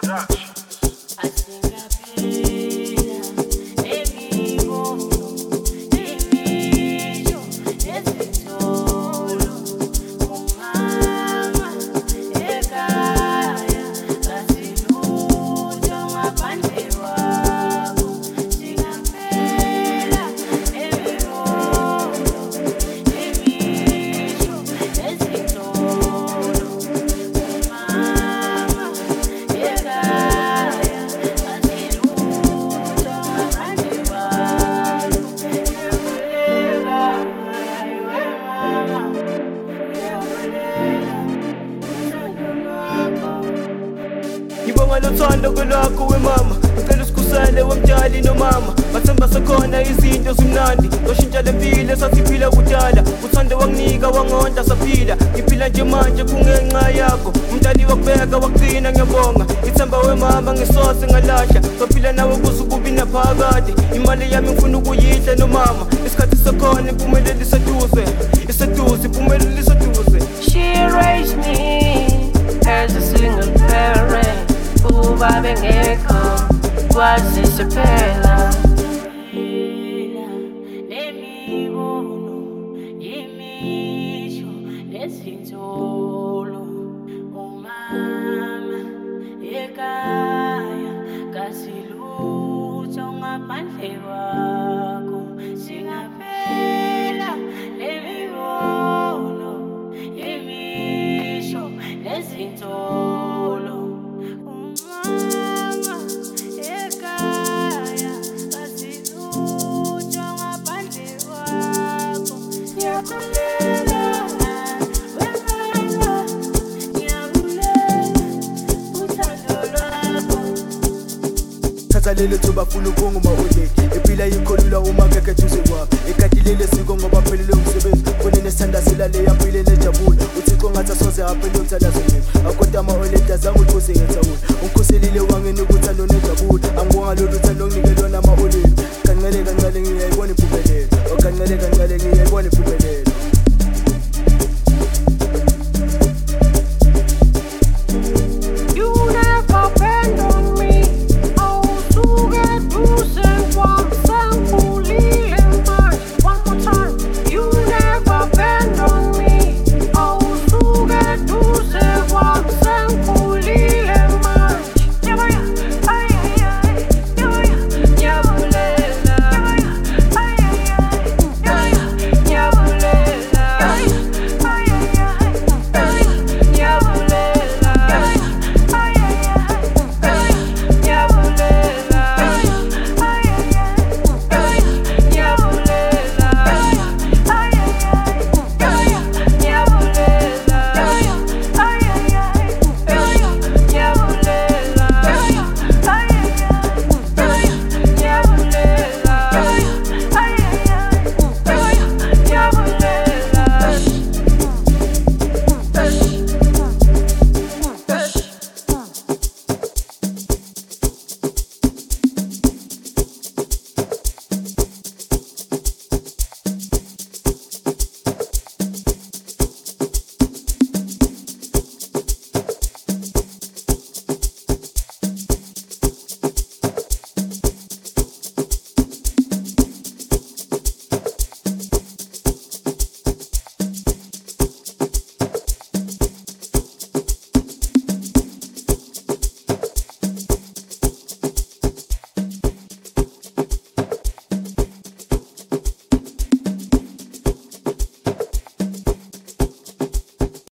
Ngibonga lothando kwelakho wemama, ngicela usikhusele wemtshali nomama. Bathemba sekhona izinto zimnandi, oshintsha lempilo esasiphila kudala. Uthando wanginika wangonda saphila, ngiphila nje manje kungenxa yakho. Umdali wakubeka wakugcina ngiyabonga, ithemba wemama ngisose ngalahla. Sophila nawe kuze kubi naphakade, imali yami ngifuna ukuyidla nomama. Isikhathi sekhona impumelelo iseduze, impumelelo iseduze. She raised me as a single parent. Uba bengekho kwazise phela nemibono yimisho nezinzolo. Umama ekhaya kasilutho ngaphandle kwakho. Singaphela nemibono yimisho nezinzolo. Lele thuba funa ubonga uma-oledi ephila yikholula uma ngekho eduze kwakho. Egadilele siko ngoba phelele umsebenzi, kunene sithandazela leya mpilo enejabula. Uthixo ngathi asoze aphele umthandazo wethu, akodwa ama-oledi azange uliphoze ngetha